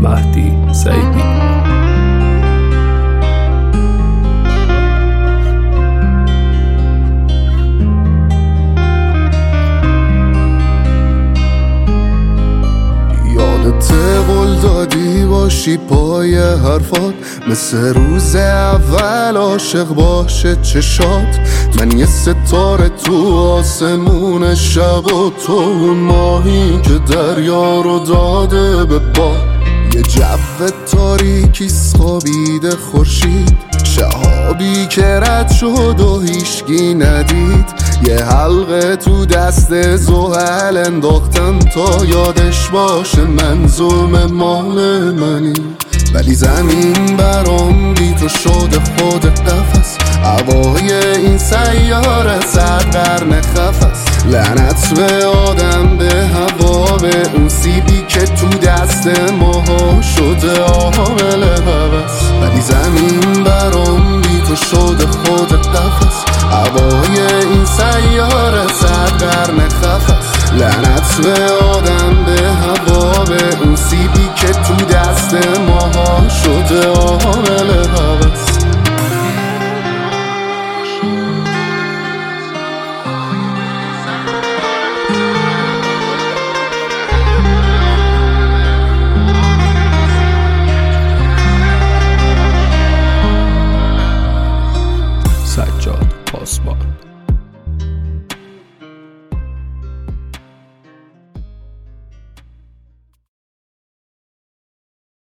مهدی سیدی. یادت قول دادی باشی پای حرفات، مثل روز اول عاشق باشه چشات. من یه ستاره تو آسمون شب و تو اون ماهی که دریا رو داده به باد. یه جو تاریکی خوابیده خورشید، شهابی که رد شد و هیچکی ندید. یه حلقه تو دست زحل انداختن تا یادش باشه منظوم مال منی. ولی زمین برام بی تو شده خود قفس، هوای این سیاره 100 قرن خفس. لعنت به آدم، به هوا، به اون سیبی که تو دست ماها شده عامل هوس. ولی زمین برام بی تو شده خود قفس، هوای این سیاره 100 قرن خفس. لعنت به آدم، به هوا، به اون سیبی که تو دست ماها شده عامل هوس.